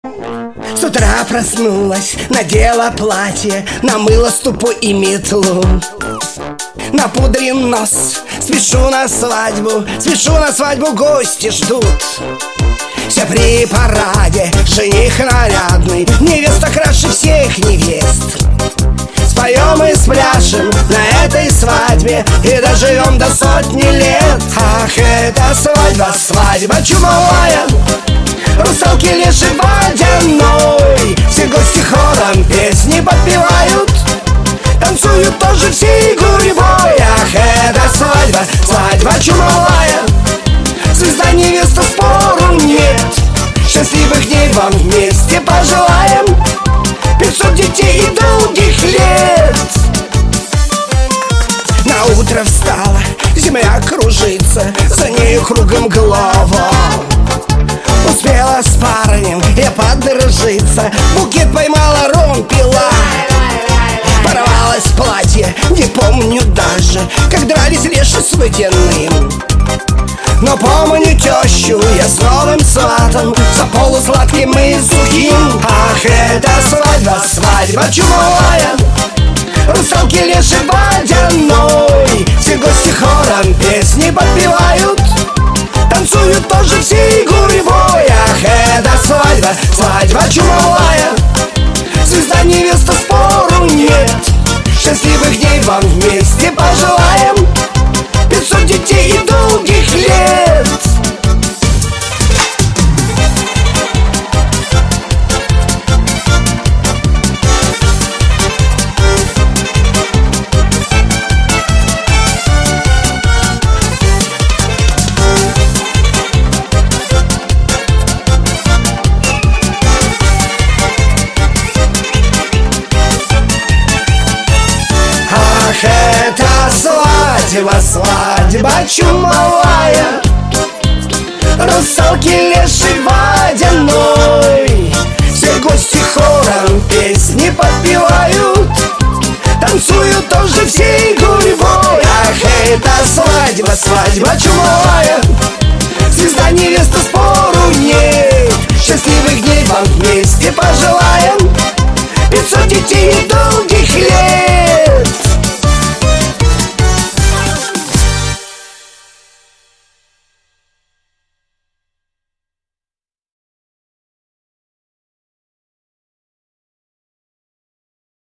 С утра проснулась, надела платье, намыла ступу и метлу, напудрен нос, спешу на свадьбу, гости ждут. Все при параде, жених нарядный, невеста краше всех невест. Споем и спляшем на этой свадьбе и доживем до 100 лет. Ах, это свадьба, свадьба чумовая, русалки леший водяной. Все гости хором песни подпевают, танцуют тоже всей гурьбой. Ах, это свадьба, свадьба чумовая, звезда невеста спору нет. Счастливых дней вам вместе пожелаем, 500 детей и долгих лет. На утро встала, земля кружится, за нею кругом голова. Успела с парнем я подружиться, букет поймала, ром пила. Порвалось платье, не помню даже, как дрались леши с водяным. Но помню тещу я с новым сватом, за полусладким и сухим. Ах, это свадьба, свадьба чумовая, русалки леший водяной. Все гости хором песни подпевают, танцуют тоже всей гурьбой. Ах, это свадьба, свадьба чумовая, звезда невеста спору нет. Счастливых дней вам вместе пожелаем, 500 детей и долгих лет. Ах, это свадьба, свадьба чумовая, русалки леший водяной. Все гости хором песни подпевают, танцуют тоже всей гурьбой. Ах, это свадьба, свадьба чумовая, звезда невеста спору нет. Счастливых дней вам вместе пожелаем, 500 детей и до